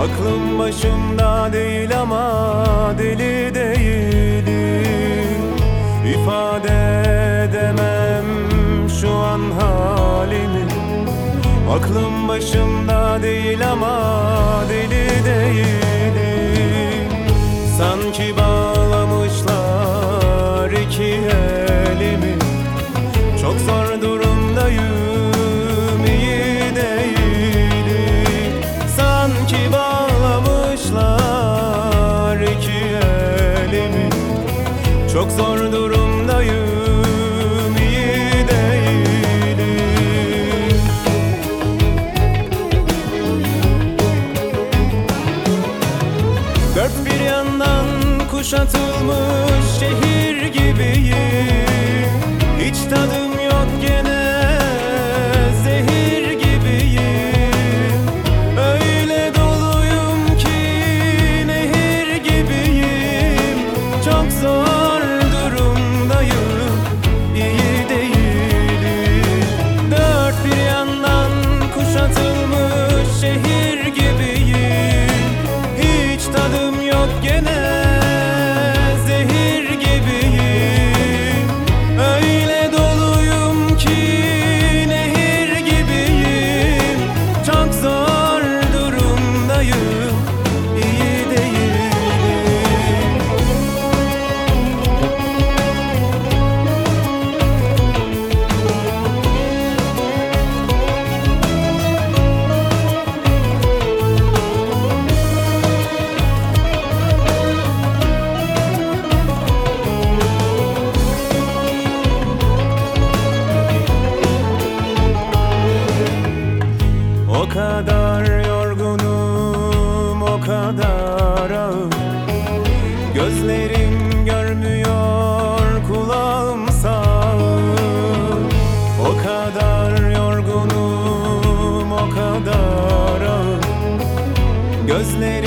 Aklım başımda değil ama deli değilim. İfade edemem şu an halimi. Aklım başımda değil ama deli değilim. Sanki bağlamışlar iki elimi. Çok zor durumdayım, iyi değilim. Sanki bağlamışlar iki elimi. Çok zor durumdayım, iyi değilim. Dört bir yandan kuşatılmış şehir gibiyim. Hiç tadım yok gene, zehir gibiyim. Öyle doluyum ki nehir gibiyim. Çok zor durumdayım, iyi değilim. Dört bir yandan kuşatılmış şehir gibiyim. Hiç tadım yok gene, zehir gibiyim. Öyle doluyum ki nehir gibiyim. Çok zor durumdayım, iyi değilim. O kadar yorgunum, o kadar ağır. Gözlerim görmüyor, kulağım sağır. O kadar yorgunum, o kadar ağır. Gözlerim